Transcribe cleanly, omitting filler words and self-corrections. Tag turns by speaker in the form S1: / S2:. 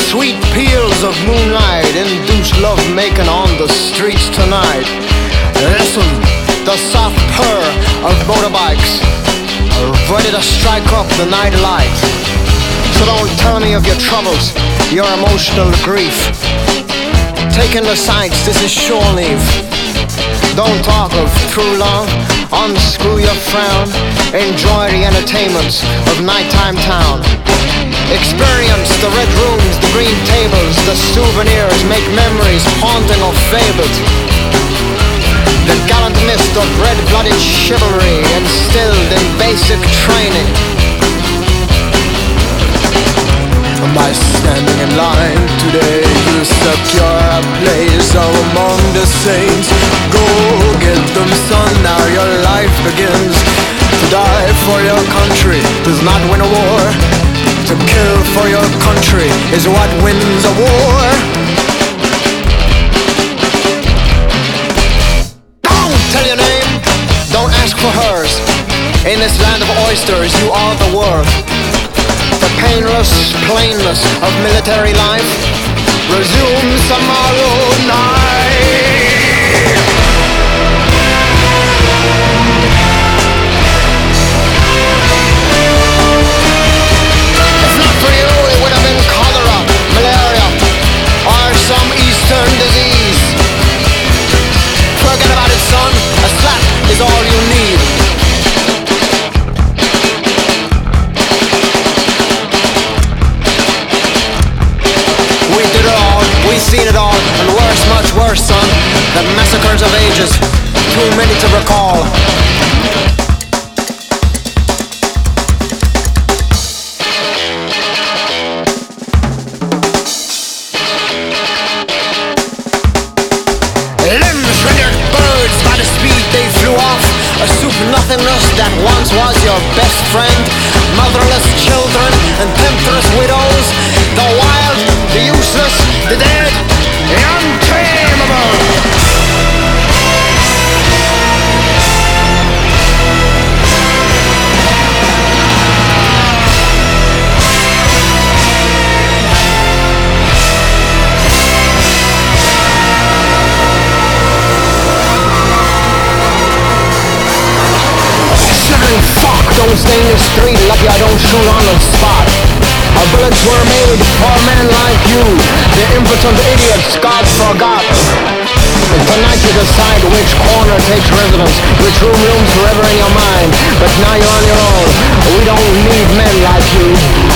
S1: Sweet peals of moonlight induce love making on the streets tonight. Listen, the soft purr of motorbikes ready to strike up the night light. So don't tell me of your troubles, your emotional grief. Taking the sights, this is shore leave. Don't talk of true love, unscrew your frown. Enjoy the entertainments of nighttime town. Experience the red rooms, the green tables, the souvenirs, make memories haunting or fabled. The gallant mist of red-blooded chivalry instilled in basic training. By standing in line today, you secure a place among the saints. Go get them, son, now your life begins. To die for your country does not win a war. To kill for your country is what wins a war. Don't tell your name, don't ask for hers. In this land of oysters, you are the world. The painless plainness of military life resumes tomorrow night. If not for you, it would have been cholera, malaria, or some eastern disease. Forget about it, son. A slap is all you need. We've seen it all, and worse, much worse, son. The massacres of ages, too many to recall. Limbs rendered birds by the speed they flew off. A soup nothingness that once was your best friend. Motherless children and temptress widows. The wild, the useless, the dead, the untamable. Fuck, don't stay in the street, lucky I don't shoot on the spot. Our bullets were made for men like you, the impotent idiots God forgot. Tonight you decide which corner takes residence, which room looms forever in your mind. But now you're on your own, we don't need men like you.